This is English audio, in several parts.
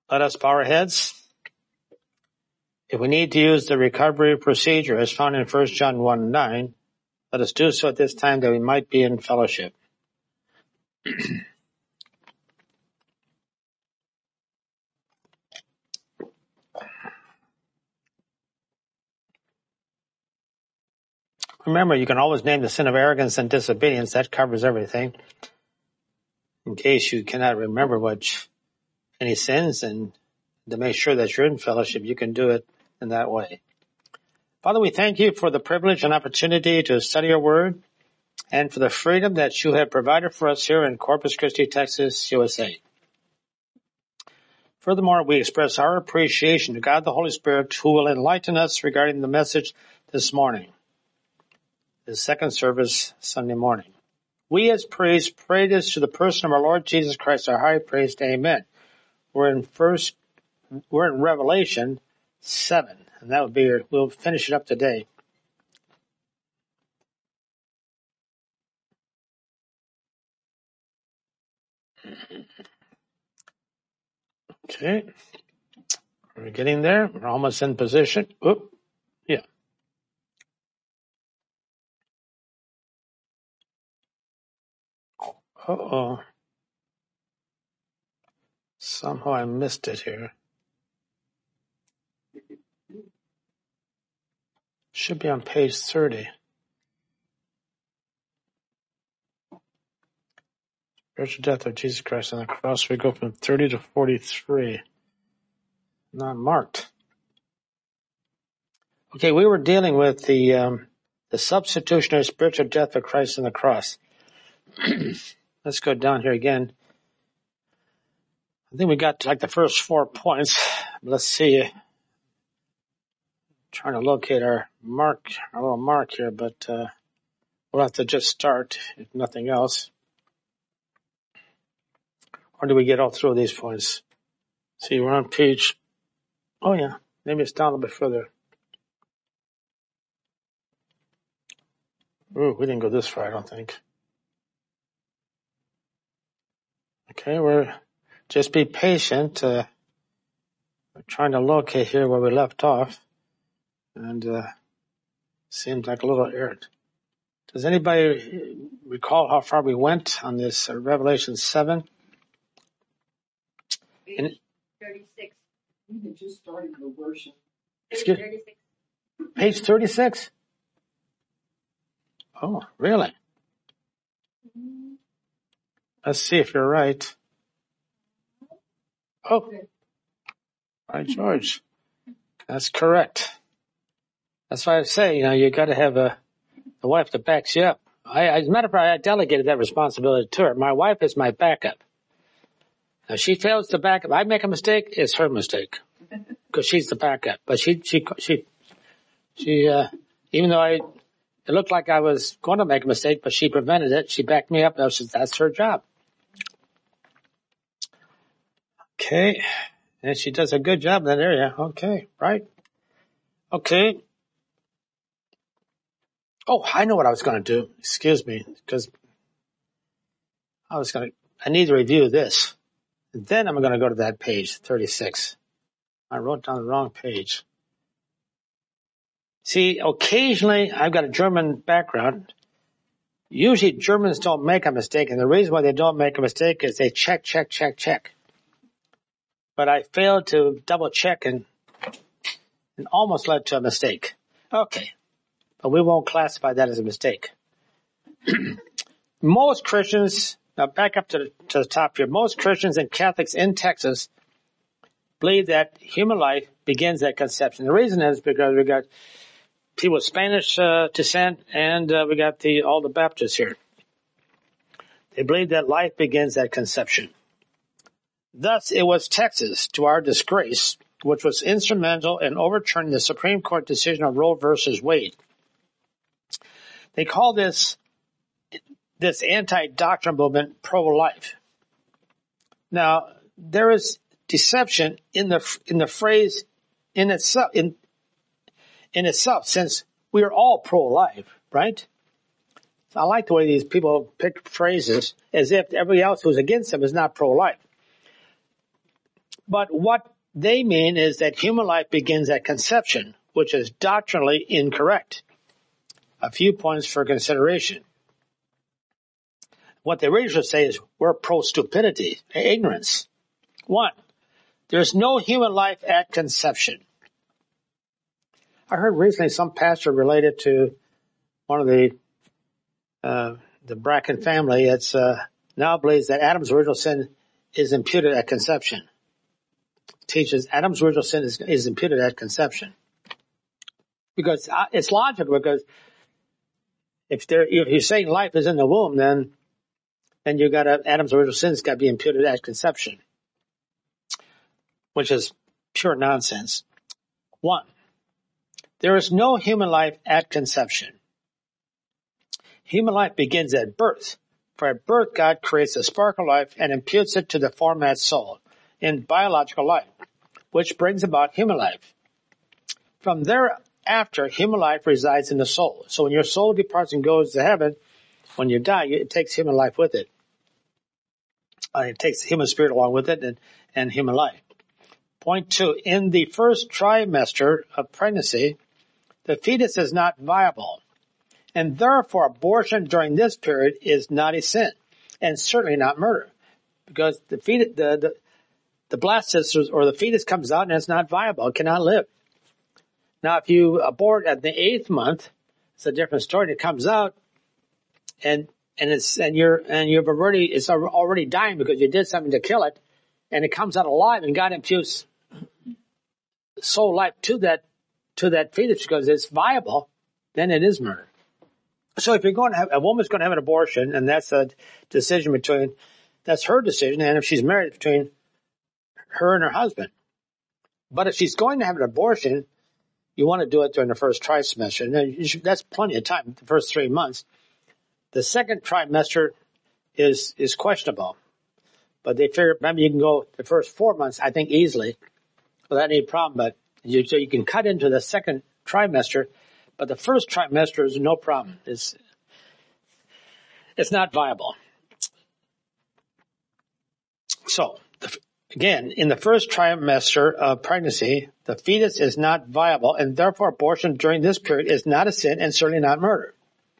Let us bow our heads. If we need to use the recovery procedure as found in 1 John 1:9, let us do so at this time that we might be in fellowship. Remember, you can always name the sin of arrogance and disobedience. That covers everything. In case you cannot remember any sins, and to make sure that you're in fellowship, you can do it in that way. Father, we thank you for the privilege and opportunity to study your word and for the freedom that you have provided for us here in Corpus Christi, Texas, USA. Furthermore, we express our appreciation to God the Holy Spirit, who will enlighten us regarding the message this morning, the second service Sunday morning. We as priests pray this to the person of our Lord Jesus Christ, our high priest. Amen. We're in Revelation 7, and that would be we'll finish it up today. Okay. We're getting there. We're almost in position. Oop. Yeah. Uh-oh. Somehow I missed it here. Should be on page 30. Spiritual death of Jesus Christ on the cross. We go from 30 to 43. Not marked. Okay, we were dealing with the substitutionary spiritual death of Christ on the cross. Let's go down here again. I think we got like the first 4 points. Let's see. Trying to locate our little mark here, but we'll have to just start, if nothing else. Or do we get all through these points? See, we're on page... Oh, yeah. Maybe it's down a little bit further. Ooh, we didn't go this far, I don't think. Okay, just be patient. We're trying to locate here where we left off. And seems like a little error. Does anybody recall how far we went on this Revelation 7? Page 36. We had just started the worship. Page 36. Page 36? Oh, really? Mm-hmm. Let's see if you're right. Oh, by George. That's correct. That's why I say, you got to have a wife that backs you up. As a matter of fact, I delegated that responsibility to her. My wife is my backup. Now, she fails to back up. I make a mistake, it's her mistake. Because she's the backup. But she, even though it looked like I was going to make a mistake, but she prevented it. She backed me up. That's her job. Okay. And she does a good job in that area. Okay. Right. Okay. Oh, I know what I was going to do. Excuse me. Because I need to review this. And then I'm going to go to that page, 36. I wrote down the wrong page. See, occasionally I've got a German background. Usually Germans don't make a mistake, and the reason why they don't make a mistake is they check. But I failed to double check and almost led to a mistake. Okay. But we won't classify that as a mistake. Most Christians, now back up to the top here, most Christians and Catholics in Texas believe that human life begins at conception. The reason is because we got people with Spanish descent and we got all the Baptists here. They believe that life begins at conception. Thus, it was Texas, to our disgrace, which was instrumental in overturning the Supreme Court decision of Roe versus Wade. They call this anti-doctrine movement pro-life. Now, there is deception in the phrase in itself, since we are all pro-life, right? I like the way these people pick phrases as if everybody else who's against them is not pro-life. But what they mean is that human life begins at conception, which is doctrinally incorrect. A few points for consideration. What they really should say is we're pro-stupidity, ignorance. 1, there's no human life at conception. I heard recently some pastor related to one of the Bracken family. It's now believes that Adam's original sin is imputed at conception. Teaches Adam's original sin is imputed at conception. Because it's logical, because if you're saying life is in the womb, then you got Adam's original sin's got to be imputed at conception, which is pure nonsense. 1, there is no human life at conception. Human life begins at birth. For at birth, God creates a spark of life and imputes it to the format soul in biological life, which brings about human life. From thereafter, human life resides in the soul. So when your soul departs and goes to heaven, when you die, it takes human life with it. It takes human spirit along with it and human life. Point 2, in the first trimester of pregnancy, the fetus is not viable, and therefore abortion during this period is not a sin, and certainly not murder, because the blastocyst or the fetus comes out and it's not viable, it cannot live. Now, if you abort at the 8th month, it's a different story. It comes out, it's already dying because you did something to kill it, and it comes out alive, and God imputes soul life to that fetus because it's viable, then it is murder. So if you're going to have, a woman's going to have an abortion, and that's a decision that's her decision, and if she's married, between her and her husband. But if she's going to have an abortion, you want to do it during the first trimester, and that's plenty of time, the first 3 months. The second trimester is questionable, but they figure maybe you can go the first 4 months, I think, easily without any problem, but so you can cut into the second trimester, but the first trimester is no problem. It's not viable. So, again, in the first trimester of pregnancy, the fetus is not viable, and therefore abortion during this period is not a sin and certainly not murder.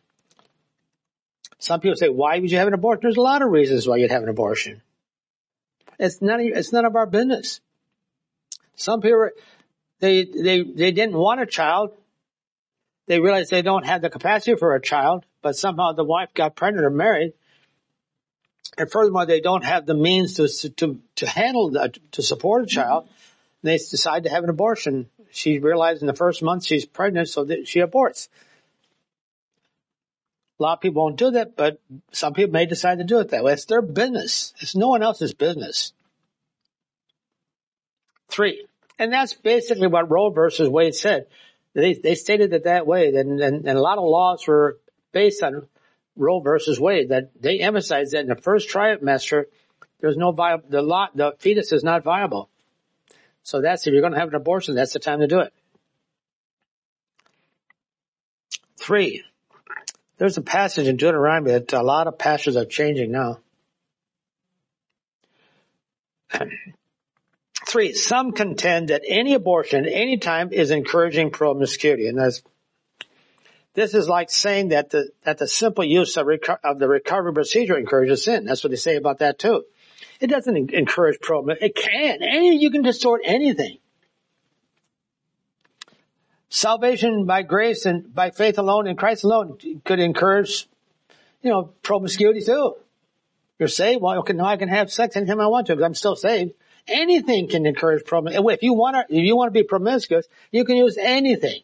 Some people say, why would you have an abortion? There's a lot of reasons why you'd have an abortion. It's none of our business. Some people, they didn't want a child. They realized they don't have the capacity for a child, but somehow the wife got pregnant or married. And furthermore, they don't have the means to handle to support a child. They decide to have an abortion. She realized in the first month she's pregnant, so that she aborts. A lot of people won't do that, but some people may decide to do it that way. It's their business. It's no one else's business. 3, and that's basically what Roe versus Wade said. They stated it that way, and a lot of laws were based on Roe versus Wade, that they emphasized that in the first trimester, there's no the fetus is not viable. So if you're going to have an abortion, that's the time to do it. 3, there's a passage in Deuteronomy that a lot of pastors are changing now. 3, some contend that any abortion at any time is encouraging promiscuity, and this is like saying that the simple use of the recovery procedure encourages sin. That's what they say about that too. It doesn't encourage promiscuity. It can. You can distort anything. Salvation by grace and by faith alone in Christ alone could encourage, promiscuity too. You're saved. Well, okay, now I can have sex anytime I want to because I'm still saved. Anything can encourage promiscuity. If you want to be promiscuous, you can use anything.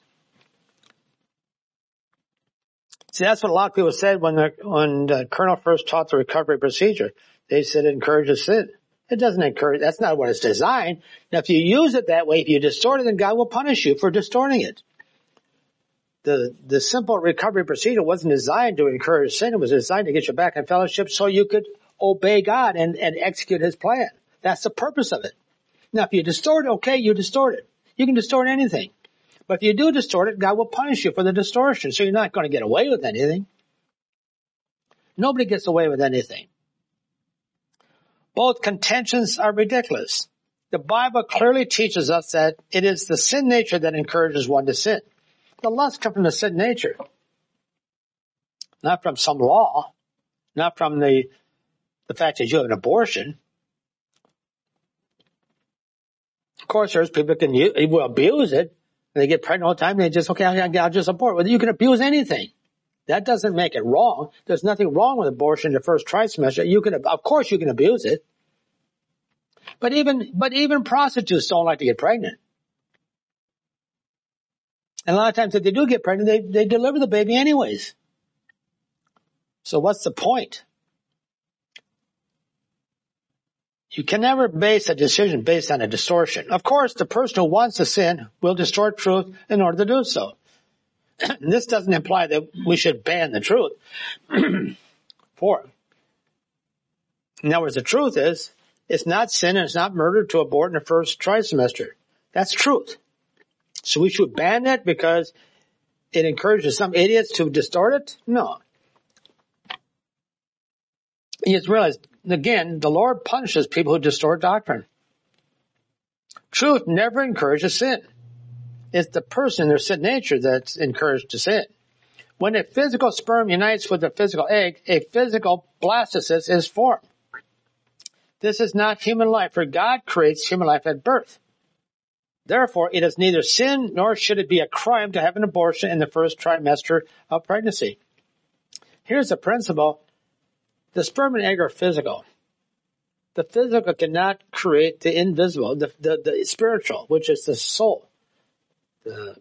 See, that's what a lot of people said when the Colonel first taught the recovery procedure. They said it encourages sin. It doesn't encourage. That's not what it's designed. Now, if you use it that way, if you distort it, then God will punish you for distorting it. The simple recovery procedure wasn't designed to encourage sin. It was designed to get you back in fellowship so you could obey God and execute His plan. That's the purpose of it. Now, if you distort it, okay, you distort it. You can distort anything. But if you do distort it, God will punish you for the distortion. So you're not going to get away with anything. Nobody gets away with anything. Both contentions are ridiculous. The Bible clearly teaches us that it is the sin nature that encourages one to sin. The lust comes from the sin nature, not from some law, not from the fact that you have an abortion. Of course, there's people who will abuse it, and they get pregnant all the time, and they just, okay, I'll just abort. Well, you can abuse anything. That doesn't make it wrong. There's nothing wrong with abortion in the first trimester. Of course you can abuse it. But even prostitutes don't like to get pregnant. And a lot of times if they do get pregnant, they deliver the baby anyways. So what's the point? You can never base a decision based on a distortion. Of course, the person who wants to sin will distort truth in order to do so. This doesn't imply that we should ban the truth. In other words, the truth is, it's not sin and it's not murder to abort in the first trimester. That's truth. So we should ban it because it encourages some idiots to distort it? No. You just realize, again, the Lord punishes people who distort doctrine. Truth never encourages sin. It's the person, their sin nature, that's encouraged to sin. When a physical sperm unites with a physical egg, a physical blastocyst is formed. This is not human life, for God creates human life at birth. Therefore, it is neither sin nor should it be a crime to have an abortion in the first trimester of pregnancy. Here's the principle. The sperm and egg are physical. The physical cannot create the invisible, the spiritual, which is the soul. The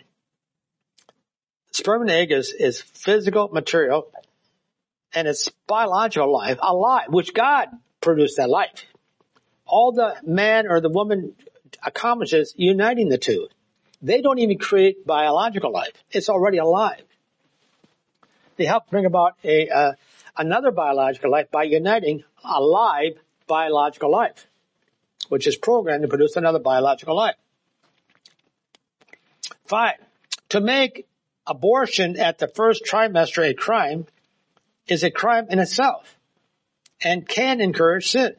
sperm and egg is physical material, and it's biological life, alive, which God produced that life. All the man or the woman accomplishes uniting the two. They don't even create biological life. It's already alive. They help bring about another biological life by uniting a live biological life, which is programmed to produce another biological life. 5, to make abortion at the first trimester a crime is a crime in itself and can encourage sin.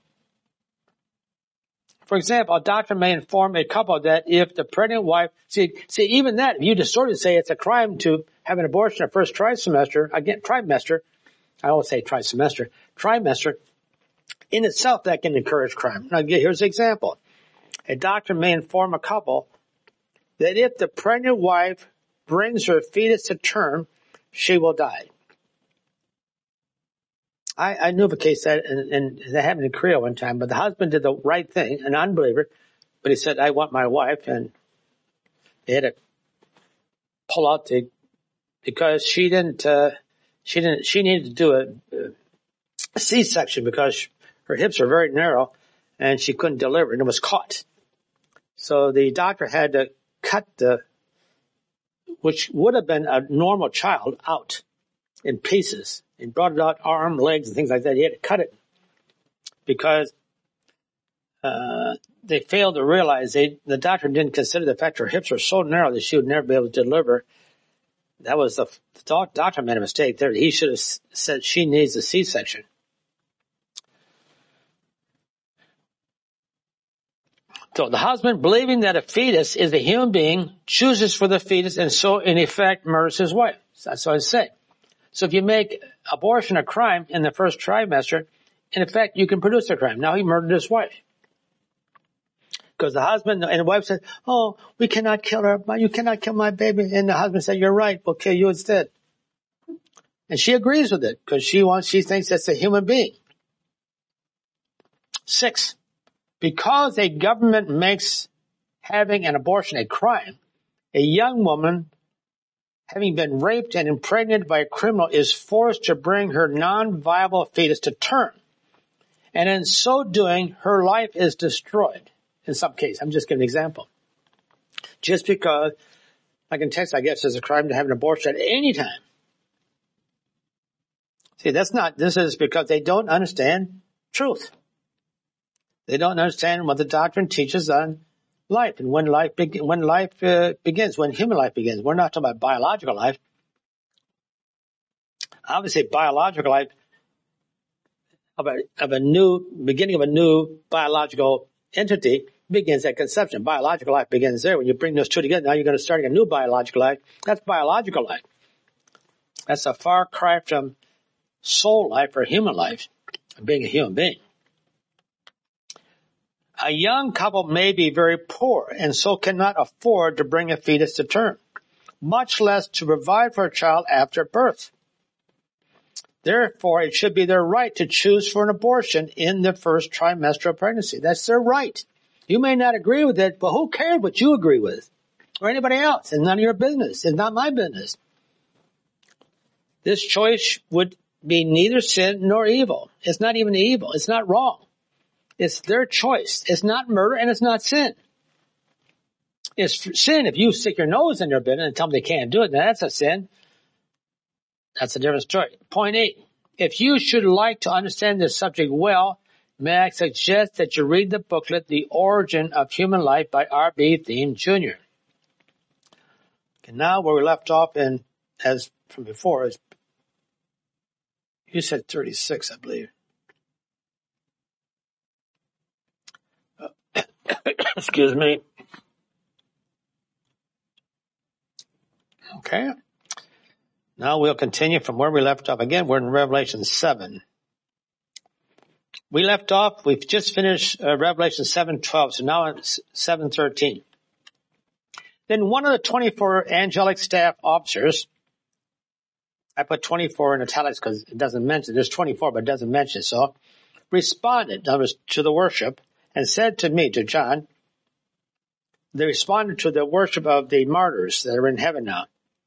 For example, a doctor may inform a couple that if the pregnant wife, see, even that, if you distort it, say it's a crime to have an abortion at first trimester, I always say trimester, in itself that can encourage crime. Now, here's an example. A doctor may inform a couple that if the pregnant wife brings her fetus to term, she will die. I knew of a case that happened in Korea one time, but the husband did the right thing, an unbeliever, but he said, I want my wife, and they had to pull out because she needed to do a C-section because her hips are very narrow and she couldn't deliver, and it was caught. So the doctor had to cut which would have been a normal child, out in pieces, and brought it out, arm, legs, and things like that. He had to cut it because they failed to realize the doctor didn't consider the fact her hips were so narrow that she would never be able to deliver. That was the doctor made a mistake there. He should have said she needs a C-section. So the husband, believing that a fetus is a human being, chooses for the fetus and so in effect murders his wife. That's what I say. So if you make abortion a crime in the first trimester, in effect you can produce a crime. Now he murdered his wife. Because the husband and the wife said, oh, we cannot kill her. You cannot kill my baby. And the husband said, you're right. We'll kill you instead. And she agrees with it because she thinks that's a human being. 6, because a government makes having an abortion a crime, a young woman having been raped and impregnated by a criminal is forced to bring her non-viable fetus to term. And in so doing, her life is destroyed. In some case, I'm just giving an example. Just because, like in Texas, I guess it's a crime to have an abortion at any time. See, this is because they don't understand truth. They don't understand what the doctrine teaches on life and when human life begins. We're not talking about biological life. Obviously, biological life of a new beginning of a new biological entity begins at conception. Biological life begins there. When you bring those two together, now you're going to start a new biological life. That's biological life. That's a far cry from soul life or human life, being a human being. A young couple may be very poor and so cannot afford to bring a fetus to term, much less to provide for a child after birth. Therefore, it should be their right to choose for an abortion in the first trimester of pregnancy. That's their right. You may not agree with it, but who cares what you agree with? Or anybody else? It's none of your business. It's not my business. This choice would be neither sin nor evil. It's not even evil. It's not wrong. It's their choice. It's not murder and it's not sin. It's sin if you stick your nose in their business and tell them they can't do it. Now that's a sin. That's a different story. Point 8. If you should like to understand this subject well, may I suggest that you read the booklet, The Origin of Human Life by R.B. Thieme, Jr. And now where we left off in, as from before, is, you said 36, I believe. Excuse me. Okay. Now we'll continue from where we left off. Again, we're in Revelation 7. We left off, we've just finished Revelation 7:12, so now it's 7:13. Then one of the 24 angelic staff officers, I put 24 in italics because it doesn't mention, there's 24 but it doesn't mention it, so, responded to the worship and said to me, to John, they responded to the worship of the martyrs that are in heaven now.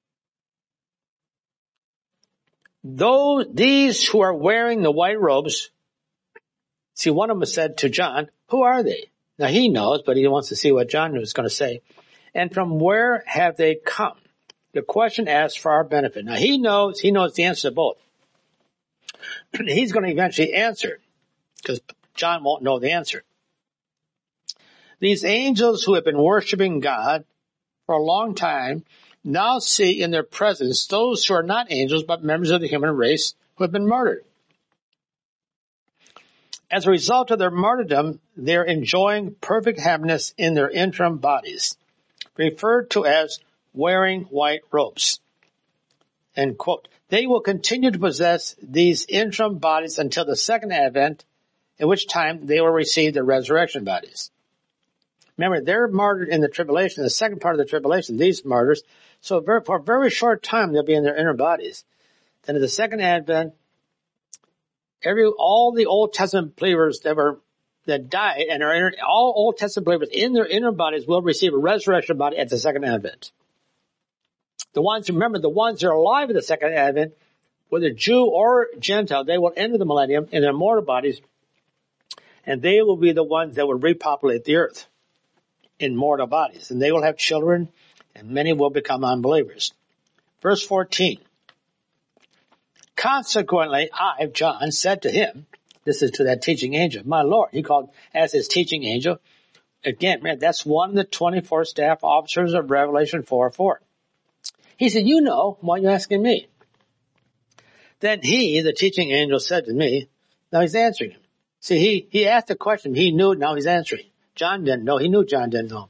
These who are wearing the white robes, see, one of them said to John, who are they? Now he knows, but he wants to see what John was going to say. And from where have they come? The question asked for our benefit. Now he knows the answer to both. He's going to eventually answer, because John won't know the answer. These angels who have been worshiping God for a long time now see in their presence those who are not angels but members of the human race who have been murdered. As a result of their martyrdom, they're enjoying perfect happiness in their interim bodies, referred to as wearing white robes. End quote. They will continue to possess these interim bodies until the second advent, at which time they will receive the resurrection bodies. Remember, they're martyred in the tribulation, the second part of the tribulation, these martyrs. So for a very short time, they'll be in their inner bodies. Then at the second advent, all the Old Testament believers that died and all Old Testament believers in their inner bodies will receive a resurrection body at the second advent. The ones that are alive at the second advent, whether Jew or Gentile, they will enter the millennium in their mortal bodies, and they will be the ones that will repopulate the earth in mortal bodies. And they will have children, and many will become unbelievers. Verse 14. Consequently, I, John, said to him, this is to that teaching angel, my Lord, he called as his teaching angel. Again, man, that's one of the 24 staff officers of Revelation 4:4. He said, you know, why are you asking me? Then he, the teaching angel, said to me, now he's answering him. See, he asked a question, he knew, now he's answering. John didn't know, he knew John didn't know.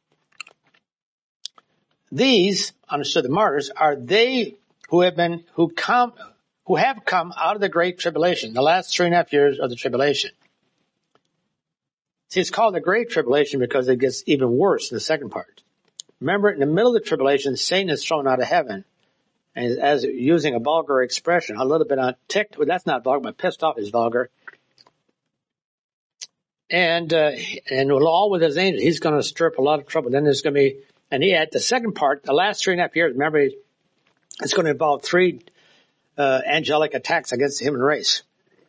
These, understood the martyrs, are they who have come out of the great tribulation, the last 3.5 years of the tribulation. See, it's called the great tribulation because it gets even worse in the second part. Remember, in the middle of the tribulation, Satan is thrown out of heaven. And as using a vulgar expression, a little bit on ticked, well, that's not vulgar, but pissed off is vulgar. And all with his angels, he's going to stir up a lot of trouble. Then there's going to be, and he had the second part, the last 3.5 years, remember, it's going to involve 3 angelic attacks against the human race.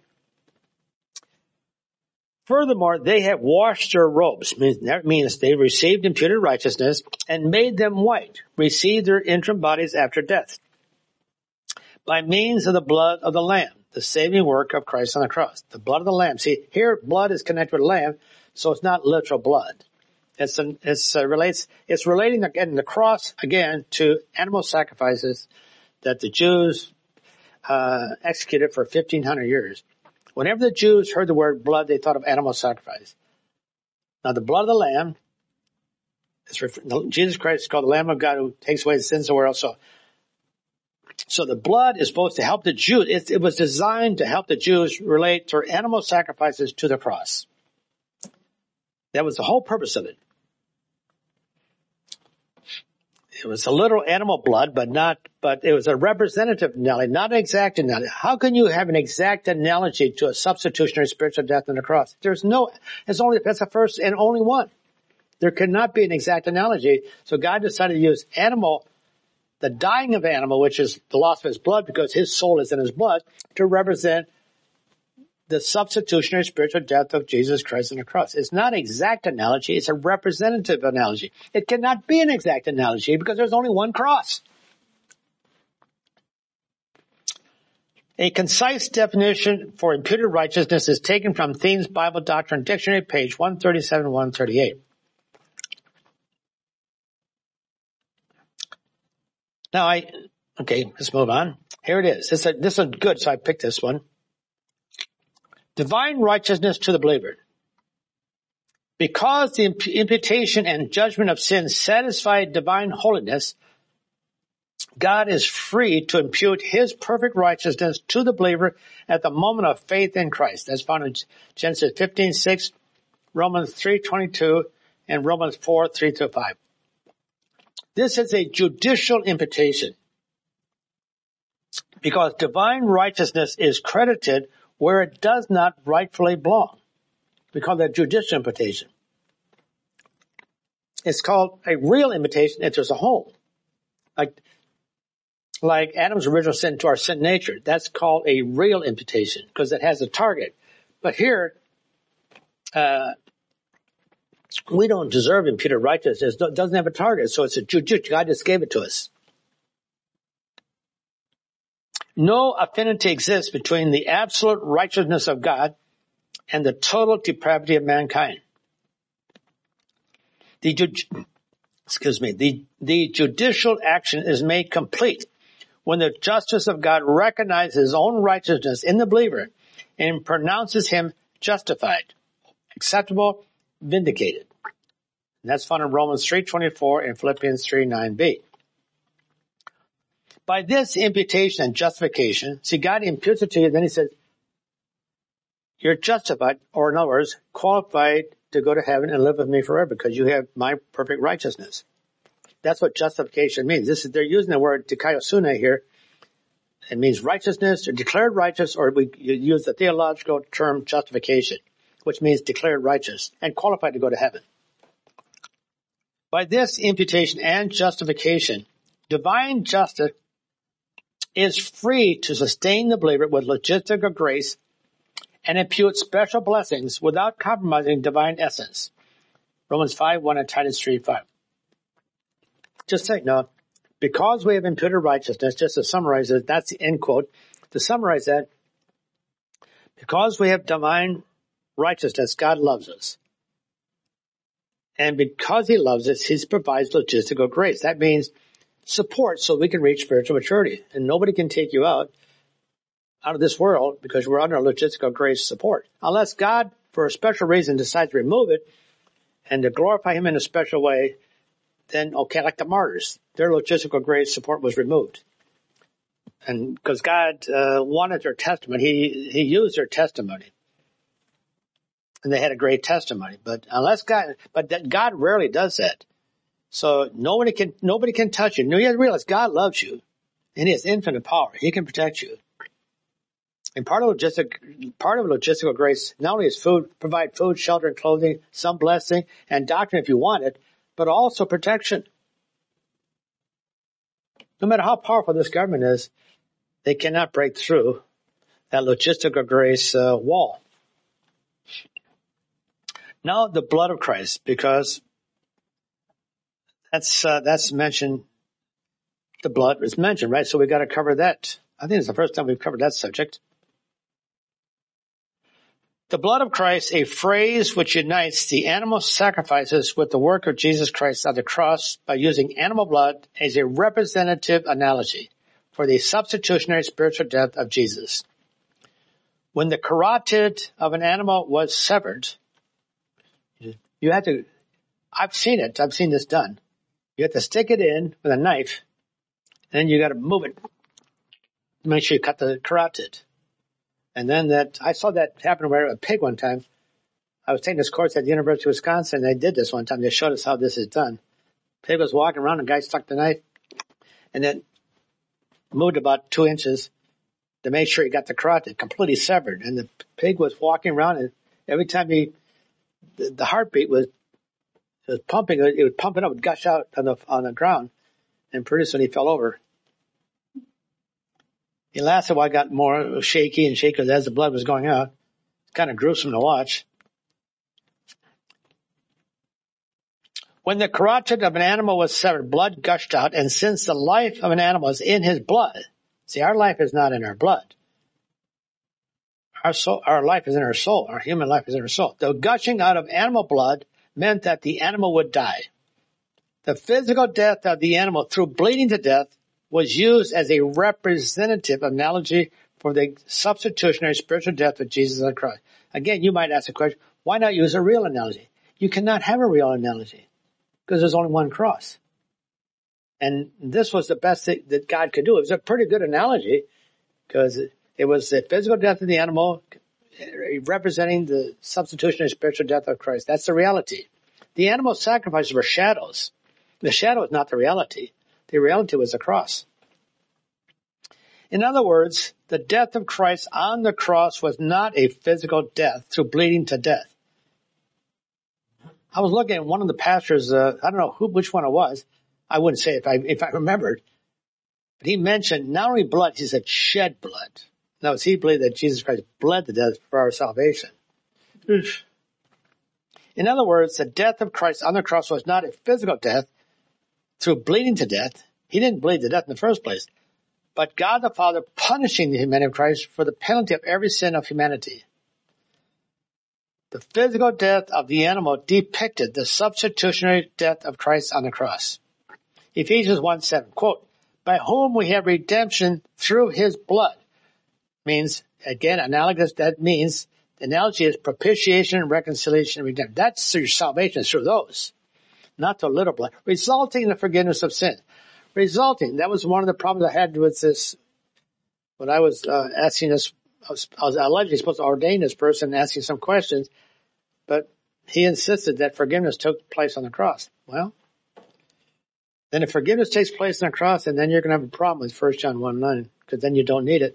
Furthermore, they have washed their robes. That means they received imputed righteousness and made them white, received their interim bodies after death, by means of the blood of the Lamb, the saving work of Christ on the cross. The blood of the Lamb. See, here blood is connected with lamb, so it's not literal blood. It's relating again the cross again to animal sacrifices that the Jews executed for 1,500 years. Whenever the Jews heard the word blood, they thought of animal sacrifice. Now the blood of the Lamb, Jesus Christ is called the Lamb of God who takes away the sins of the world. So the blood is supposed to help the Jews. It was designed to help the Jews relate their animal sacrifices to the cross. That was the whole purpose of it. It was a little animal blood, but it was a representative analogy, not an exact analogy. How can you have an exact analogy to a substitutionary spiritual death on the cross? That's the first and only one. There cannot be an exact analogy. So God decided to use the dying of animal, which is the loss of his blood because his soul is in his blood, to represent the substitutionary spiritual death of Jesus Christ on the cross. It's not an exact analogy. It's a representative analogy. It cannot be an exact analogy because there's only one cross. A concise definition for imputed righteousness is taken from Thien's Bible Doctrine Dictionary, page 137 and 138. Now let's move on. Here it is. This is good, so I picked this one. Divine righteousness to the believer. Because the imputation and judgment of sin satisfy divine holiness, God is free to impute his perfect righteousness to the believer at the moment of faith in Christ. That's found in Genesis 15:6, Romans 3:22, and Romans 4:3-5. This is a judicial imputation because divine righteousness is credited where it does not rightfully belong. We call that judicial imputation. It's called a real imputation if there's a hole. Like Adam's original sin to our sin nature. That's called a real imputation because it has a target. But here, we don't deserve imputed righteousness. It doesn't have a target, so it's a judicial. God just gave it to us. No affinity exists between the absolute righteousness of God and the total depravity of mankind. The judicial action is made complete when the justice of God recognizes his own righteousness in the believer and pronounces him justified, acceptable, vindicated. And that's found in Romans 3:24 and Philippians 3:9b. By this imputation and justification, see, God imputes it to you, then he says, you're justified, or in other words, qualified to go to heaven and live with me forever because you have my perfect righteousness. That's what justification means. They're using the word dikaiosune here. It means righteousness or declared righteous, or we use the theological term justification, which means declared righteous and qualified to go to heaven. By this imputation and justification, divine justice is free to sustain the believer with logistical grace and impute special blessings without compromising divine essence. Romans 5:1 and Titus 3:5. Just say, no, because we have imputed righteousness, just to summarize it, that's the end quote. To summarize that, because we have divine righteousness, God loves us. And because he loves us, he provides logistical grace. That means support so we can reach spiritual maturity. And nobody can take you out of this world because we're under logistical grace support. Unless God, for a special reason, decides to remove it and to glorify him in a special way, then okay, like the martyrs, their logistical grace support was removed. And because God wanted their testimony, he used their testimony. And they had a great testimony. But God rarely does that. So nobody can touch you. You have to realize God loves you and he has infinite power. He can protect you. And part of logistical grace not only is provide food, shelter, and clothing, some blessing, and doctrine if you want it, but also protection. No matter how powerful this government is, they cannot break through that logistical grace wall. Now the blood of Christ, because that's mentioned. The blood is mentioned, right? So we got to cover that. I think it's the first time we've covered that subject. The blood of Christ, a phrase which unites the animal sacrifices with the work of Jesus Christ on the cross by using animal blood as a representative analogy for the substitutionary spiritual death of Jesus. When the carotid of an animal was severed, You have to, I've seen it. I've seen this done. You have to stick it in with a knife, and then you got to move it to make sure you cut the carotid. And then I saw that happen with a pig one time. I was taking this course at the University of Wisconsin, and they did this one time. They showed us how this is done. Pig was walking around, and the guy stuck the knife, and then moved about 2 inches to make sure he got the carotid completely severed. And the pig was walking around, and every time the heartbeat was pumping, it would pump it up, it would gush out on the ground, and pretty soon he fell over. He lasted a while, got more shaky as the blood was going out. It's kind of gruesome to watch. When the carotid of an animal was severed, blood gushed out, and since the life of an animal is in his blood, see, our life is not in our blood. Our life is in our soul. Our human life is in our soul. The gushing out of animal blood meant that the animal would die. The physical death of the animal through bleeding to death was used as a representative analogy for the substitutionary spiritual death of Jesus on the cross. Again, you might ask the question, why not use a real analogy? You cannot have a real analogy because there's only one cross. And this was the best thing that God could do. It was a pretty good analogy because it was the physical death of the animal representing the substitutionary spiritual death of Christ. That's the reality. The animal sacrifices were shadows. The shadow is not the reality. The reality was the cross. In other words, the death of Christ on the cross was not a physical death through bleeding to death. I was looking at one of the pastors, I don't know which one it was. I wouldn't say if I remembered. But he mentioned not only blood, he said shed blood. In other words, he believed that Jesus Christ bled to death for our salvation. In other words, the death of Christ on the cross was not a physical death through bleeding to death. He didn't bleed to death in the first place. But God the Father punishing the humanity of Christ for the penalty of every sin of humanity. The physical death of the animal depicted the substitutionary death of Christ on the cross. Ephesians 1:7, quote, by whom we have redemption through his blood. Means, again, analogous, that means, the analogy is propitiation, reconciliation, and redemption. That's your salvation through those. Not the little blood. Resulting in the forgiveness of sin. Resulting, that was one of the problems I had with this, when I was asking this, I was allegedly supposed to ordain this person, asking some questions, but he insisted that forgiveness took place on the cross. Well, then if forgiveness takes place on the cross, and then you're going to have a problem with 1 John 1:9, because then you don't need it.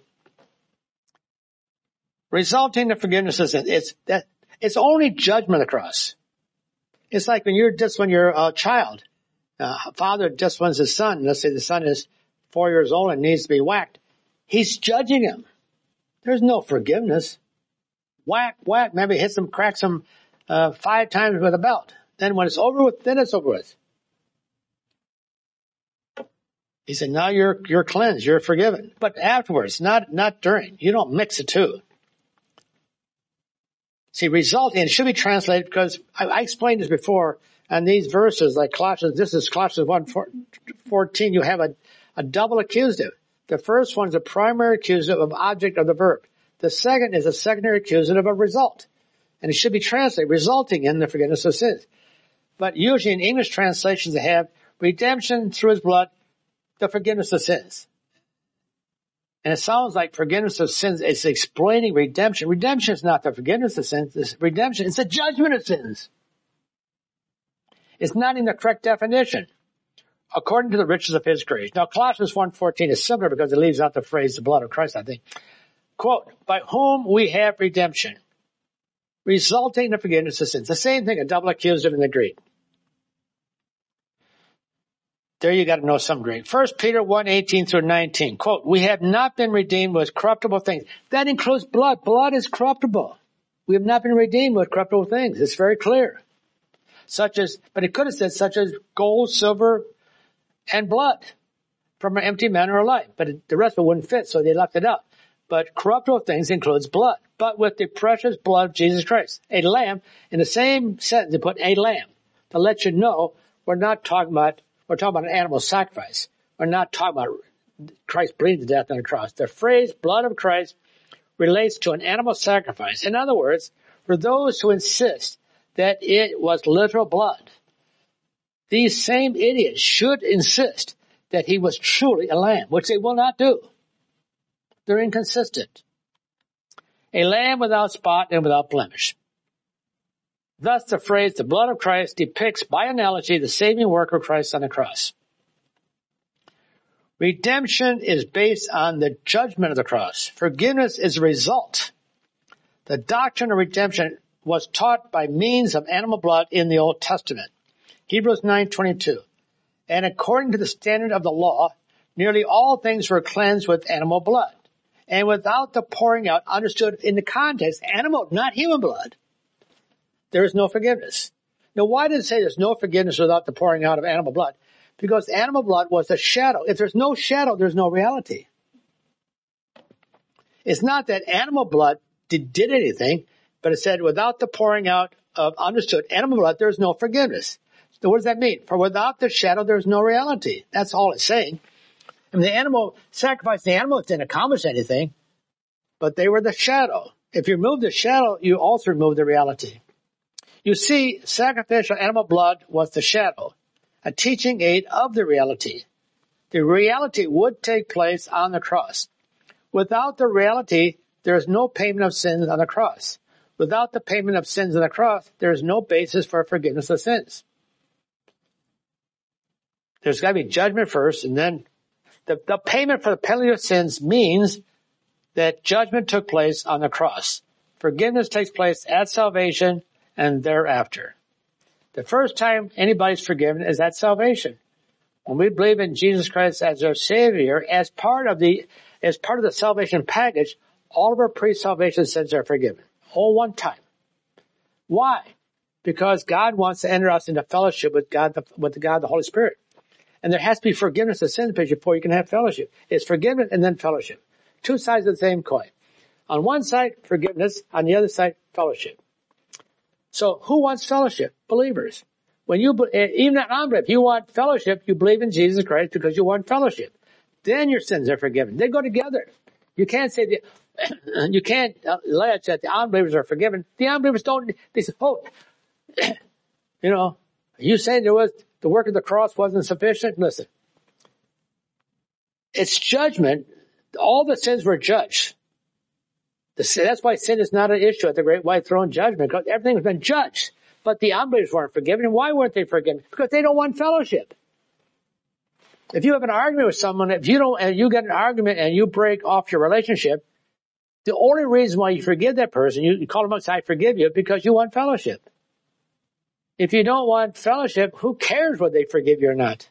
Resulting in the forgiveness of sin. It's only judgment on the cross. It's like when you're a child, a father disciplines his son. Let's say the son is 4 years old and needs to be whacked. He's judging him. There's no forgiveness. Whack, whack. Maybe hits him, cracks him 5 times with a belt. Then when it's over with, then it's over with. He said, now you're cleansed, you're forgiven. But afterwards, not during. You don't mix the two. See, resulting, it should be translated because I explained this before, and these verses, like Colossians, this is Colossians 1:14, you have a double accusative. The first one is a primary accusative of object of the verb. The second is a secondary accusative of result. And it should be translated, resulting in the forgiveness of sins. But usually in English translations they have redemption through his blood, the forgiveness of sins. And it sounds like forgiveness of sins is explaining redemption. Redemption is not the forgiveness of sins. Redemption is the judgment of sins. It's not in the correct definition. According to the riches of his grace. Now, Colossians 1:14 is similar because it leaves out the phrase the blood of Christ, I think. Quote, by whom we have redemption, resulting in the forgiveness of sins. The same thing, a double accusative in the Greek. There you got to know some Greek. 1 Peter 1:18 through 19. Quote, we have not been redeemed with corruptible things. That includes blood. Blood is corruptible. We have not been redeemed with corruptible things. It's very clear. But it could have said such as gold, silver, and blood from an empty manner of life. But the rest of it wouldn't fit, so they left it out. But corruptible things includes blood. But with the precious blood of Jesus Christ. A lamb, in the same sentence, they put a lamb to let you know we're talking about an animal sacrifice. We're not talking about Christ bleeding to death on the cross. The phrase blood of Christ relates to an animal sacrifice. In other words, for those who insist that it was literal blood. These same idiots should insist that he was truly a lamb, which they will not do. They're inconsistent. A lamb without spot and without blemish. Thus the phrase, the blood of Christ, depicts by analogy the saving work of Christ on the cross. Redemption is based on the judgment of the cross. Forgiveness is a result. The doctrine of redemption was taught by means of animal blood in the Old Testament. Hebrews 9:22. And according to the standard of the law, nearly all things were cleansed with animal blood. And without the pouring out, understood in the context, animal, not human blood, there is no forgiveness. Now, why did it say there's no forgiveness without the pouring out of animal blood? Because animal blood was a shadow. If there's no shadow, there's no reality. It's not that animal blood did anything, but it said without the pouring out of understood animal blood, there's no forgiveness. So what does that mean? For without the shadow, there's no reality. That's all it's saying. I mean, the animal, sacrifice the animals didn't accomplish anything, but they were the shadow. If you remove the shadow, you also remove the reality. You see, sacrificial animal blood was the shadow, a teaching aid of the reality. The reality would take place on the cross. Without the reality, there is no payment of sins on the cross. Without the payment of sins on the cross, there is no basis for forgiveness of sins. There's got to be judgment first, and then the payment for the penalty of sins means that judgment took place on the cross. Forgiveness takes place at salvation and thereafter. The first time anybody's forgiven is at salvation. When we believe in Jesus Christ as our Savior, as part of the salvation package, all of our pre-salvation sins are forgiven. All one time. Why? Because God wants to enter us into fellowship with God, the Holy Spirit. And there has to be forgiveness of sins before you can have fellowship. It's forgiveness and then fellowship. Two sides of the same coin. On one side, forgiveness. On the other side, fellowship. So who wants fellowship? Believers. When you, even an unbeliever, if you want fellowship, you believe in Jesus Christ because you want fellowship. Then your sins are forgiven. They go together. You can't say you can't allege that the unbelievers are forgiven. The unbelievers don't, they say, oh, you saying the work of the cross wasn't sufficient? Listen. It's judgment. All the sins were judged. That's why sin is not an issue at the great white throne judgment, because everything has been judged. But the unbelievers weren't forgiven. And why weren't they forgiven? Because they don't want fellowship. If you have an argument with someone, and you get an argument and you break off your relationship, the only reason why you forgive that person, you call them up and say, I forgive you, because you want fellowship. If you don't want fellowship, who cares whether they forgive you or not?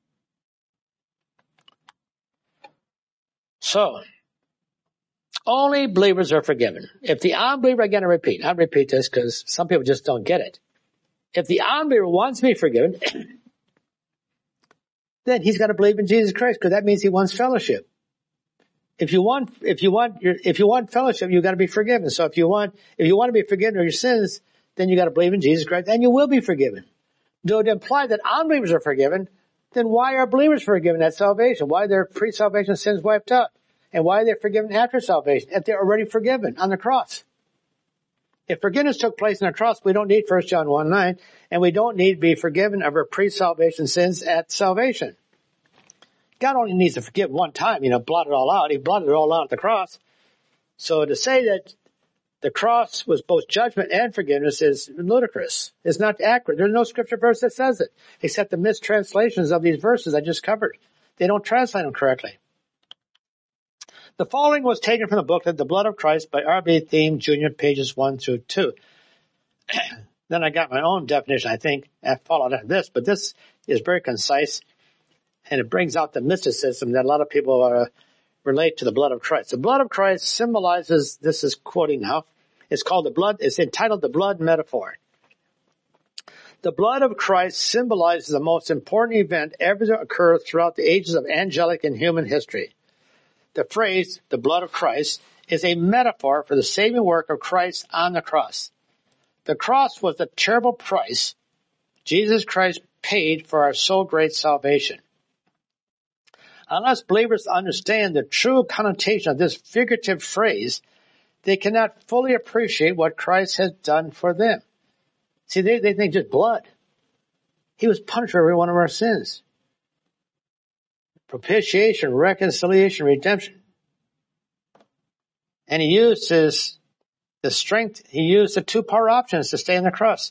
So, only believers are forgiven. If the unbeliever, again I repeat this because some people just don't get it. If the unbeliever wants to be forgiven, then he's got to believe in Jesus Christ, because that means he wants fellowship. If you want fellowship, you've got to be forgiven. So if you want to be forgiven of your sins, then you got to believe in Jesus Christ, and you will be forgiven. Though it imply that unbelievers are forgiven, then why are believers forgiven at salvation? Why are their pre-salvation sins wiped out? And why are they forgiven after salvation? If they're already forgiven on the cross. If forgiveness took place on the cross, we don't need 1 John 1:9, and we don't need to be forgiven of our pre-salvation sins at salvation. God only needs to forgive one time, blot it all out. He blotted it all out at the cross. So to say that the cross was both judgment and forgiveness is ludicrous. It's not accurate. There's no scripture verse that says it, except the mistranslations of these verses I just covered. They don't translate them correctly. The following was taken from the booklet, The Blood of Christ by R.B. Thieme, Jr., pages 1 through 2. Then I got my own definition, I think, I followed this, but this is very concise, and it brings out the mysticism that a lot of people relate to the blood of Christ. The blood of Christ symbolizes, this is quoting now, it's entitled The Blood Metaphor. The blood of Christ symbolizes the most important event ever to occur throughout the ages of angelic and human history. The phrase, the blood of Christ, is a metaphor for the saving work of Christ on the cross. The cross was the terrible price Jesus Christ paid for our so great salvation. Unless believers understand the true connotation of this figurative phrase, they cannot fully appreciate what Christ has done for them. See, they think just blood. He was punished for every one of our sins. Propitiation, reconciliation, redemption. And he used the strength, he used the two power options to stay on the cross.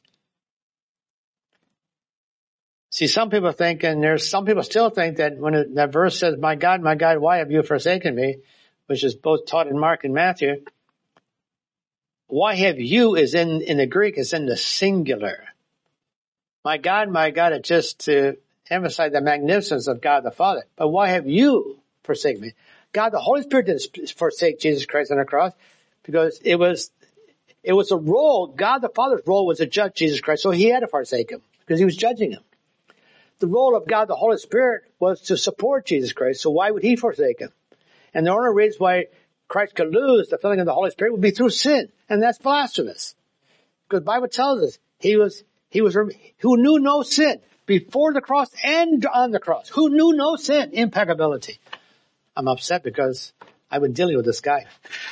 See, some people think, and there's some people still think that when that verse says, my God, why have you forsaken me? Which is both taught in Mark and Matthew. Why have you is in the Greek, is in the singular. My God, it's just to emphasize the magnificence of God the Father. But why have you forsaken me? God the Holy Spirit didn't forsake Jesus Christ on the cross because it was a role, God the Father's role was to judge Jesus Christ, so he had to forsake him because he was judging him. The role of God the Holy Spirit was to support Jesus Christ, so why would he forsake him? And the only reason why Christ could lose the filling of the Holy Spirit would be through sin, and that's blasphemous. Because the Bible tells us he was who knew no sin before the cross and on the cross, who knew no sin, impeccability. I'm upset because I've been dealing with this guy.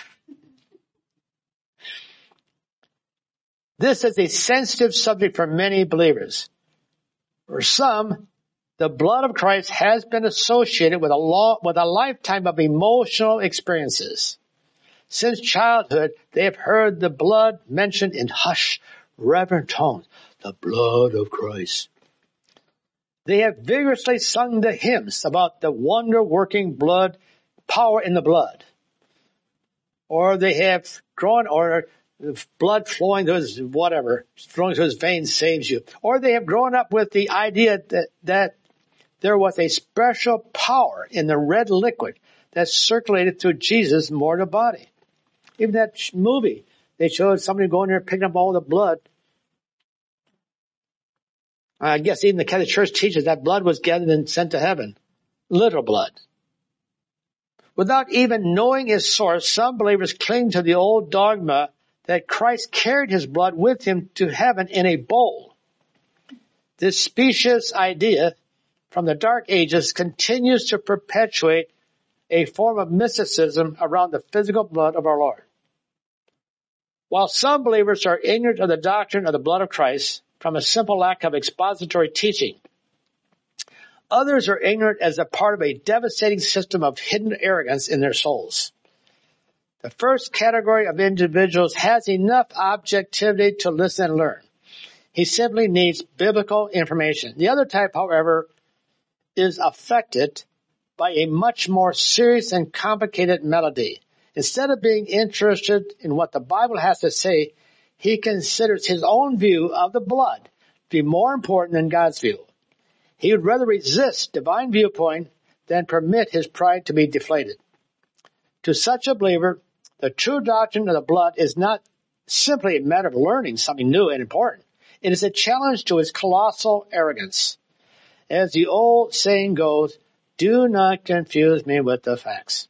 This is a sensitive subject for many believers. For some, the blood of Christ has been associated with a lifetime of emotional experiences. Since childhood, they have heard the blood mentioned in hushed, reverent tones. The blood of Christ. They have vigorously sung the hymns about the wonder-working blood, power in the blood. Or they have grown, or blood flowing to his flowing to his veins saves you. Or they have grown up with the idea that there was a special power in the red liquid that circulated through Jesus' mortal body. Even that movie, they showed somebody going there picking up all the blood. I guess even the Catholic Church teaches that blood was gathered and sent to heaven. Literal blood. Without even knowing its source, some believers cling to the old dogma that Christ carried his blood with him to heaven in a bowl. This specious idea from the Dark Ages continues to perpetuate a form of mysticism around the physical blood of our Lord. While some believers are ignorant of the doctrine of the blood of Christ from a simple lack of expository teaching, others are ignorant as a part of a devastating system of hidden arrogance in their souls. The first category of individuals has enough objectivity to listen and learn. He simply needs biblical information. The other type, however, is affected by a much more serious and complicated melody. Instead of being interested in what the Bible has to say, he considers his own view of the blood to be more important than God's view. He would rather resist divine viewpoint than permit his pride to be deflated. To such a believer, the true doctrine of the blood is not simply a matter of learning something new and important. It is a challenge to his colossal arrogance. As the old saying goes, do not confuse me with the facts.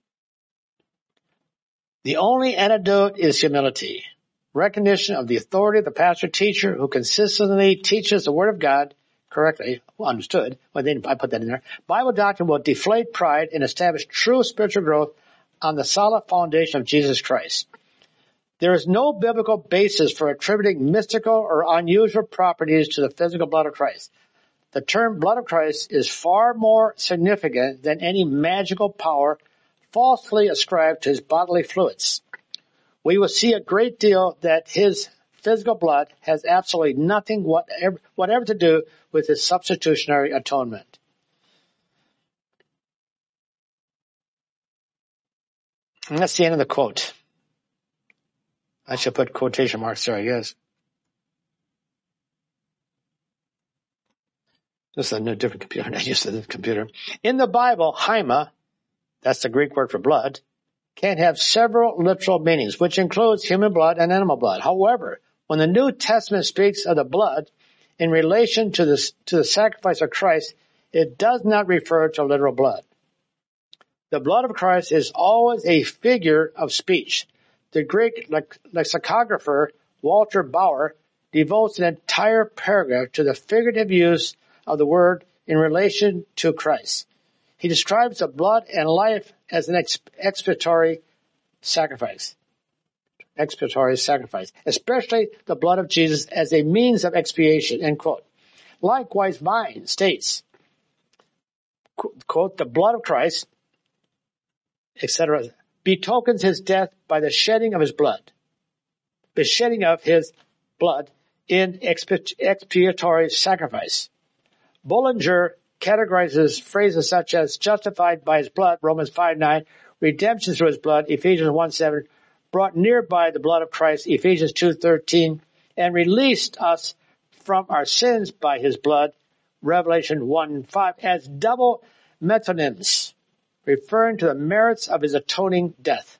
The only antidote is humility. Recognition of the authority of the pastor teacher who consistently teaches the Word of God correctly, understood. I put that in there. Bible doctrine will deflate pride and establish true spiritual growth on the solid foundation of Jesus Christ. There is no biblical basis for attributing mystical or unusual properties to the physical blood of Christ. The term blood of Christ is far more significant than any magical power falsely ascribed to his bodily fluids. We will see a great deal that his physical blood has absolutely nothing whatever to do with his substitutionary atonement. And that's the end of the quote. I should put quotation marks there, I guess. This is a new, different computer. I used the computer. In the Bible, haima, that's the Greek word for blood, can have several literal meanings, which includes human blood and animal blood. However, when the New Testament speaks of the blood in relation to the sacrifice of Christ, it does not refer to literal blood. The blood of Christ is always a figure of speech. The Greek lexicographer Walter Bauer devotes an entire paragraph to the figurative use of the word in relation to Christ. He describes the blood and life as an expiatory sacrifice. expiatory sacrifice, especially the blood of Jesus as a means of expiation, end quote. Likewise, Vine states, quote, the blood of Christ, etc., betokens his death by the shedding of his blood. The shedding of his blood in expiatory sacrifice. Bullinger categorizes phrases such as justified by his blood, Romans 5:9, redemption through his blood, Ephesians 1:7, brought near by the blood of Christ, Ephesians 2:13, and released us from our sins by his blood, Revelation 1:5, as double metonyms, referring to the merits of his atoning death.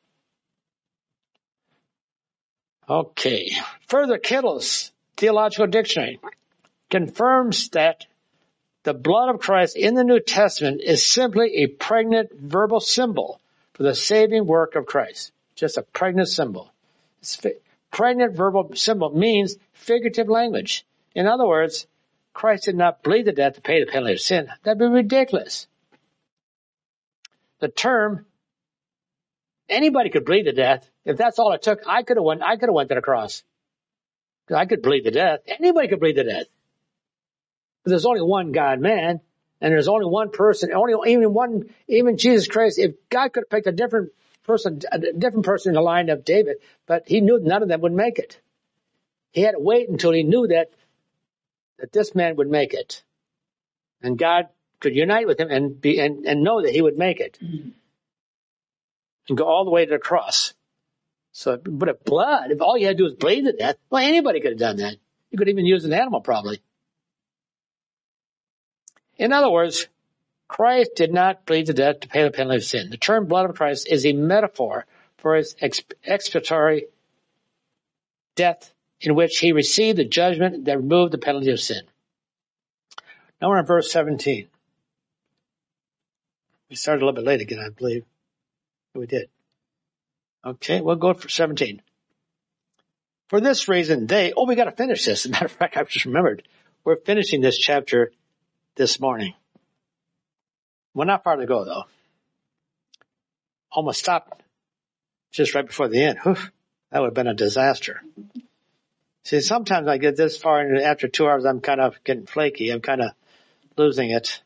Okay. Further, Kittle's Theological Dictionary confirms that the blood of Christ in the New Testament is simply a pregnant verbal symbol for the saving work of Christ. Just a pregnant symbol. Pregnant verbal symbol means figurative language. In other words, Christ did not bleed to death to pay the penalty of sin. That'd be ridiculous. The term, anybody could bleed to death. If that's all it took, I could have went to the cross. I could bleed to death. Anybody could bleed to death. But there's only one God man, and there's only one person, even Jesus Christ. If God could have picked a different person in the line of David, but he knew none of them would make it. He had to wait until he knew that this man would make it. And God could unite with him and know that he would make it. And go all the way to the cross. So, but if all you had to do was bleed to death, well, anybody could have done that. You could even use an animal probably. In other words, Christ did not bleed to death to pay the penalty of sin. The term blood of Christ is a metaphor for his expiatory death in which he received the judgment that removed the penalty of sin. Now we're in verse 17. We started a little bit late again, I believe. We did. Okay, we'll go for 17. For this reason, we got to finish this. As a matter of fact, I've just remembered. We're finishing this chapter this morning. We're not far to go, though. Almost stopped just right before the end. Whew, that would have been a disaster. See, sometimes I get this far, and after 2 hours, I'm kind of getting flaky. I'm kind of losing it.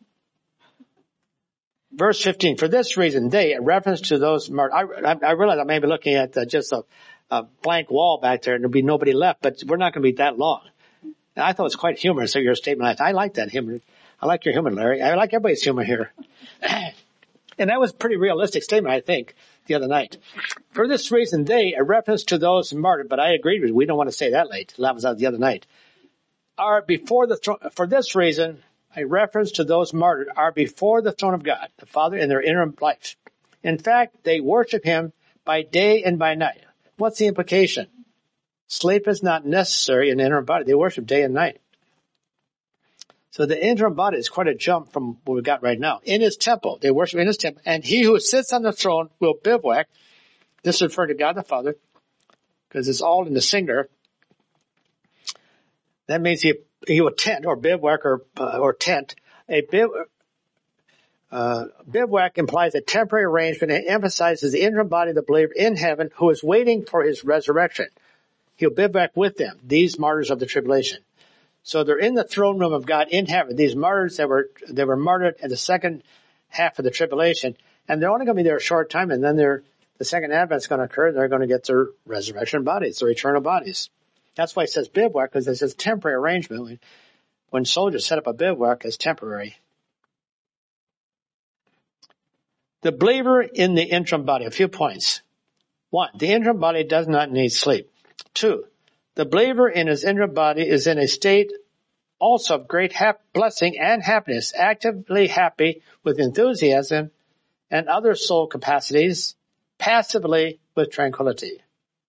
Verse 15, for this reason, a reference to those martyred. I realize I may be looking at just a blank wall back there, and there'll be nobody left, but we're not going to be that long. And I thought it was quite humorous, your statement. I like that humor. I like your humor, Larry. I like everybody's humor here. And that was a pretty realistic statement, I think, the other night. For this reason, a reference to those martyred, but I agreed with you. We don't want to say that late. That was the other night. Are before the throne. For this reason, a reference to those martyred are before the throne of God, the Father, in their inner life. In fact, they worship him by day and by night. What's the implication? Sleep is not necessary in the inner body. They worship day and night. So the interim body is quite a jump from what we've got right now. In his temple, they worship in his temple, and he who sits on the throne will bivouac. This is referring to God the Father, because it's all in the singular. That means he will tent or bivouac or tent. Bivouac implies a temporary arrangement and emphasizes the interim body of the believer in heaven who is waiting for his resurrection. He'll bivouac with them, these martyrs of the tribulation. So they're in the throne room of God in heaven. These martyrs that were martyred at the second half of the tribulation, and they're only going to be there a short time, and then the second advent's going to occur. They're going to get their resurrection bodies, their eternal bodies. That's why it says bivouac, because it says temporary arrangement. When soldiers set up a bivouac, it's temporary. The believer in the interim body, a few points. 1, the interim body does not need sleep. 2, the believer in his interim body is in a state also of great blessing and happiness, actively happy with enthusiasm and other soul capacities, passively with tranquility.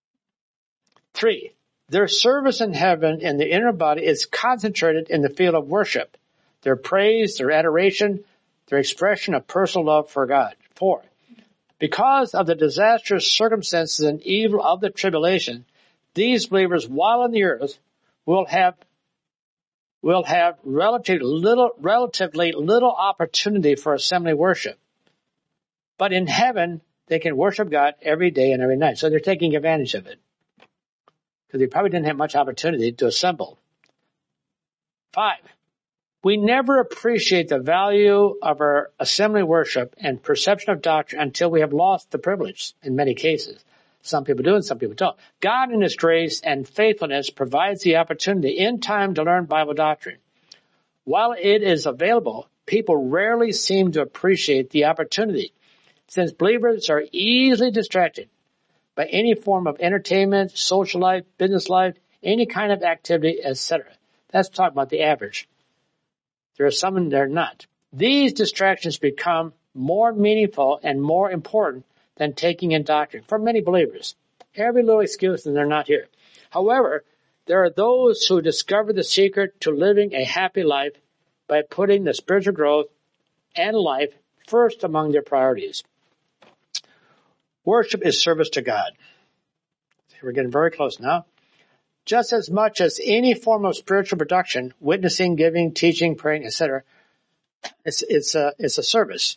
3, their service in heaven in the inner body is concentrated in the field of worship, their praise, their adoration, their expression of personal love for God. 4, because of the disastrous circumstances and evil of the tribulation, these believers, while on the earth, will have relatively little opportunity for assembly worship. But in heaven, they can worship God every day and every night. So they're taking advantage of it because they probably didn't have much opportunity to assemble. 5, we never appreciate the value of our assembly worship and perception of doctrine until we have lost the privilege in many cases. Some people do and some people don't. God in His grace and faithfulness provides the opportunity in time to learn Bible doctrine. While it is available, people rarely seem to appreciate the opportunity, since believers are easily distracted by any form of entertainment, social life, business life, any kind of activity, etc. That's talking about the average. There are some and there are not. These distractions become more meaningful and more important than taking in doctrine for many believers. Every little excuse and they're not here. However, there are those who discover the secret to living a happy life by putting the spiritual growth and life first among their priorities. Worship is service to God. We're getting very close now. Just as much as any form of spiritual production, witnessing, giving, teaching, praying, etc., it's a service.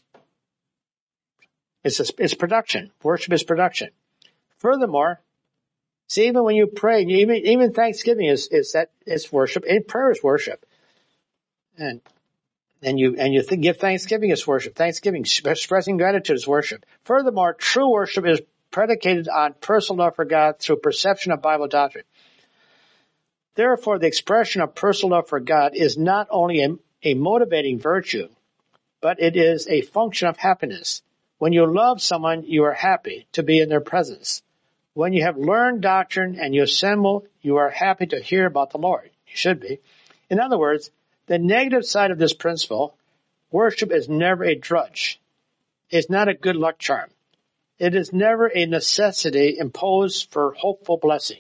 It's production. Worship is production. Furthermore, see, even when you pray, even Thanksgiving is worship, and prayer is worship. And you give Thanksgiving is worship. Thanksgiving, expressing gratitude is worship. Furthermore, true worship is predicated on personal love for God through perception of Bible doctrine. Therefore, the expression of personal love for God is not only a motivating virtue, but it is a function of happiness. When you love someone, you are happy to be in their presence. When you have learned doctrine and you assemble, you are happy to hear about the Lord. You should be. In other words, the negative side of this principle, worship is never a drudge. It's not a good luck charm. It is never a necessity imposed for hopeful blessing.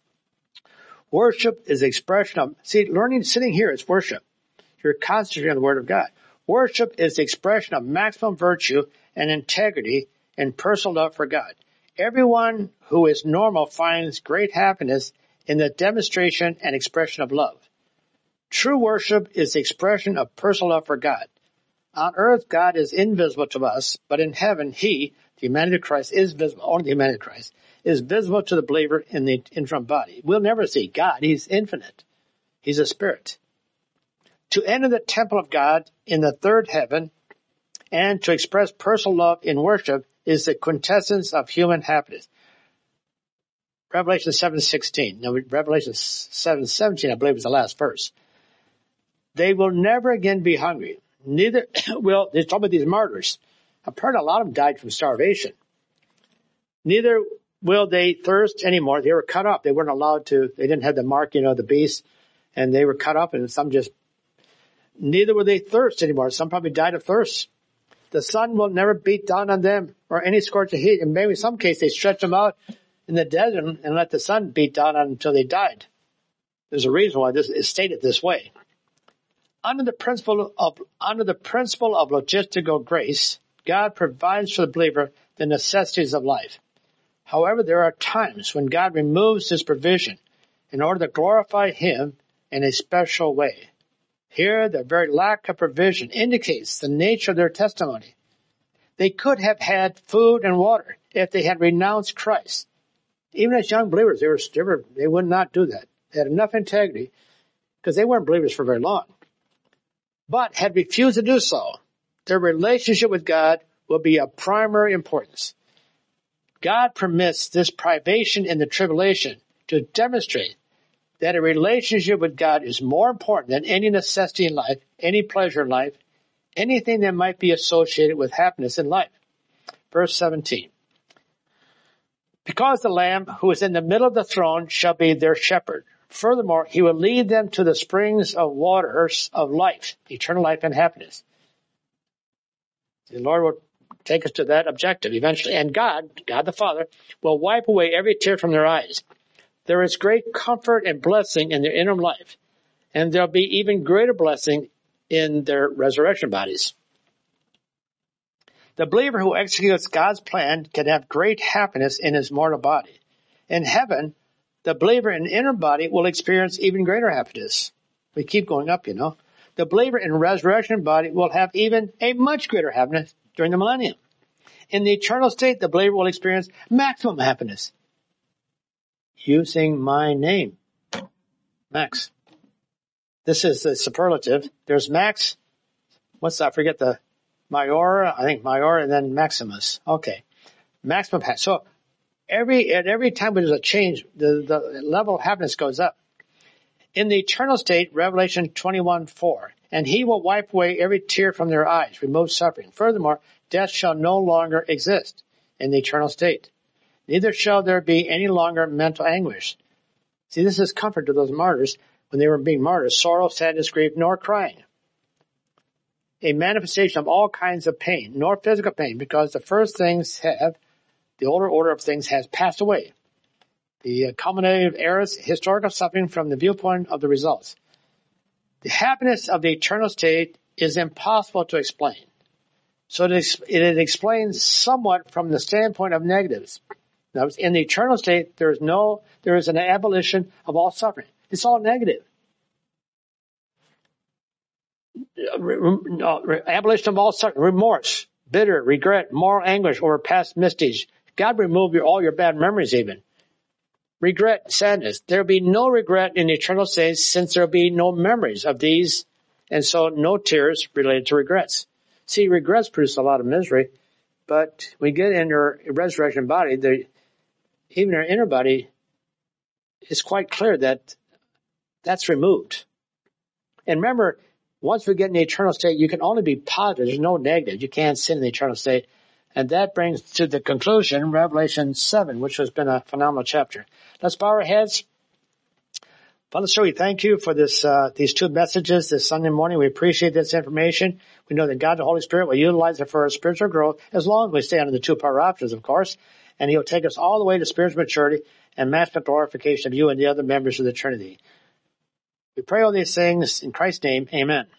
Worship is the expression of, sitting here is worship. You're concentrating on the Word of God. Worship is the expression of maximum virtue and integrity and personal love for God. Everyone who is normal finds great happiness in the demonstration and expression of love. True worship is the expression of personal love for God. On earth, God is invisible to us, but in heaven, He, the humanity of Christ, is visible. Only the humanity of Christ is visible to the believer in the infant body. We'll never see God. He's infinite. He's a spirit. To enter the temple of God in the third heaven and to express personal love in worship is the quintessence of human happiness. Revelation 7:16. Now, Revelation 7:17, I believe, is the last verse. They will never again be hungry. Neither will, they're talking about these martyrs. I've heard a lot of them died from starvation. Neither will they thirst anymore. They were cut up. They weren't allowed to, they didn't have the mark, the beast, and they were cut up, and some just, neither will they thirst anymore. Some probably died of thirst. The sun will never beat down on them or any scorch of heat. And maybe in some case they stretched them out in the desert and let the sun beat down on them until they died. There's a reason why this is stated this way. Under the principle of logistical grace, God provides for the believer the necessities of life. However, there are times when God removes His provision in order to glorify Him in a special way. Here, the very lack of provision indicates the nature of their testimony. They could have had food and water if they had renounced Christ. Even as young believers, they would not do that. They had enough integrity because they weren't believers for very long. But had refused to do so, their relationship with God will be of primary importance. God permits this privation in the tribulation to demonstrate that a relationship with God is more important than any necessity in life, any pleasure in life, anything that might be associated with happiness in life. Verse 17. Because the Lamb who is in the middle of the throne shall be their shepherd. Furthermore, He will lead them to the springs of waters of life, eternal life and happiness. The Lord will take us to that objective eventually. And God the Father, will wipe away every tear from their eyes. There is great comfort and blessing in their inner life, and there'll be even greater blessing in their resurrection bodies. The believer who executes God's plan can have great happiness in his mortal body. In heaven, the believer in the inner body will experience even greater happiness. We keep going up, The believer in resurrection body will have even a much greater happiness during the millennium. In the eternal state, the believer will experience maximum happiness. Using my name. Max. This is the superlative. There's Max. What's that? I forget the Major, and then Maximus. Okay. Maximum happiness. So every time there's a change, the level of happiness goes up. In the eternal state, Revelation 21:4, and he will wipe away every tear from their eyes, remove suffering. Furthermore, death shall no longer exist in the eternal state. Neither shall there be any longer mental anguish. See, this is comfort to those martyrs when they were being martyrs. Sorrow, sadness, grief, nor crying. A manifestation of all kinds of pain, nor physical pain, because the older order of things has passed away. The culminative eras, historical suffering from the viewpoint of the results. The happiness of the eternal state is impossible to explain. So it explains somewhat from the standpoint of negatives. Now, in the eternal state, there is an abolition of all suffering. It's all negative. Abolition of all suffering, remorse, bitter, regret, moral anguish over past misdeeds. God remove all your bad memories even. Regret, sadness. There will be no regret in the eternal state since there will be no memories of these, and so no tears related to regrets. See, regrets produce a lot of misery, but we get in your resurrection body, even our inner body, it's quite clear that that's removed. And remember, once we get in the eternal state, you can only be positive. There's no negative. You can't sin in the eternal state. And that brings to the conclusion, Revelation 7, which has been a phenomenal chapter. Let's bow our heads. Father, so we thank you for these two messages this Sunday morning. We appreciate this information. We know that God, the Holy Spirit, will utilize it for our spiritual growth, as long as we stay under the two power options, of course. And He'll take us all the way to spiritual maturity and maximum glorification of you and the other members of the Trinity. We pray all these things in Christ's name. Amen.